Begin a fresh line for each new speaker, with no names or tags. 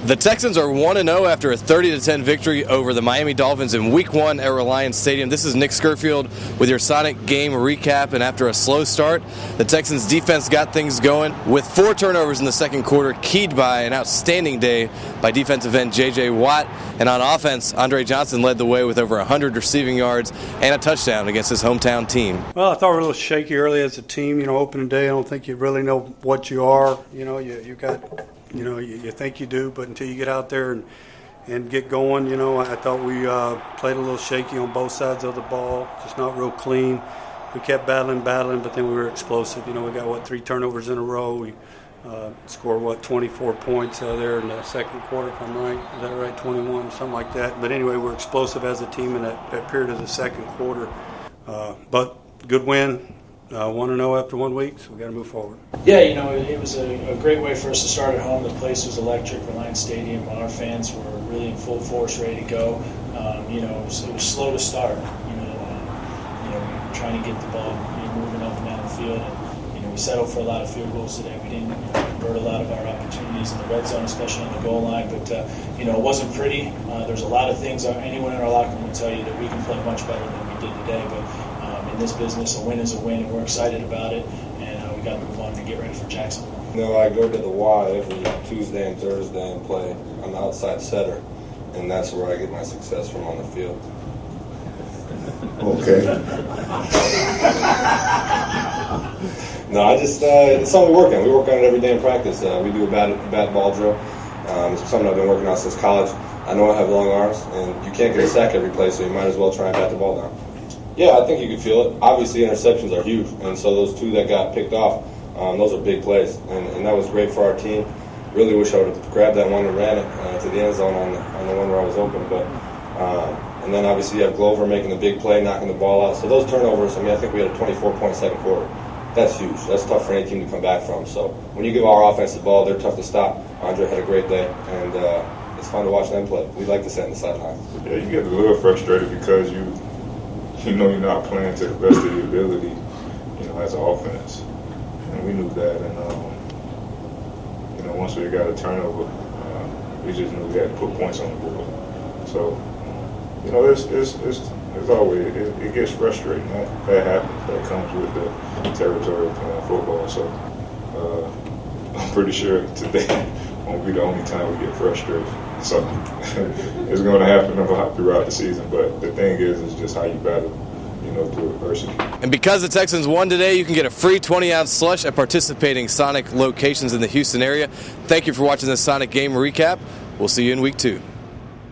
The Texans are 1-0 after a 30-10 victory over the Miami Dolphins in Week 1 at Reliance Stadium. This is Nick Scurfield with your Sonic game recap, and after a slow start, the Texans defense got things going with 4 turnovers in the second quarter, keyed by an outstanding day by defensive end J.J. Watt. And on offense, Andre Johnson led the way with over 100 receiving yards and a touchdown against his hometown team.
Well, I thought we were a little shaky early as a team. Opening day, I don't think you really know what you are. You think you do, but until you get out there and get going, I thought we played a little shaky on both sides of the ball, just not real clean. We kept battling, but then we were explosive. We got, 3 turnovers in a row. We scored, 24 points there in the second quarter, if I'm right. Is that right? 21, something like that. But anyway, we're explosive as a team in that period of the second quarter. But good win. 1-0 after 1 week, so we got to move forward.
Yeah, it was a great way for us to start at home. The place was electric, Reliance Stadium. Our fans were really in full force, ready to go. It was slow to start. Trying to get the ball moving up and down the field, and we settled for a lot of field goals today. We didn't convert a lot of our opportunities in the red zone, especially on the goal line. But it wasn't pretty. There's a lot of things. Anyone in our locker room will tell you that we can play much better than we did today. But in this business, a win is a win, and we're excited about it, and we got to move on to get ready for Jacksonville.
I go to the Y every Tuesday and Thursday and play on the outside setter, and that's where I get my success from on the field.
Okay.
No, it's something we work on. We work on it every day in practice. We do a bat ball drill. It's something I've been working on since college. I know I have long arms, and you can't get a sack every play, so you might as well try and bat the ball down. Yeah, I think you can feel it. Obviously, interceptions are huge, and so those 2 that got picked off, those are big plays, and that was great for our team. Really wish I would have grabbed that one and ran it to the end zone on the one where I was open. But and then obviously you have Glover making the big play, knocking the ball out. So those turnovers, I think we had a 24-point second quarter. That's huge. That's tough for any team to come back from. So when you give our offense the ball, they're tough to stop. Andre had a great day, and it's fun to watch them play. We like to sit on the sideline.
Yeah, you get a little frustrated because you know you're not playing to the best of your ability, as an offense. And we knew that. And, once we got a turnover, we just knew we had to put points on the board. So, it's always, it gets frustrating. That happens. That comes with the territory of playing football. So, I'm pretty sure today won't be the only time we get frustrated. So, it's going to happen throughout the season. But the thing is just how you battle, through adversity.
And because the Texans won today, you can get a free 20-ounce slush at participating Sonic locations in the Houston area. Thank you for watching this Sonic game recap. We'll see you in Week 2.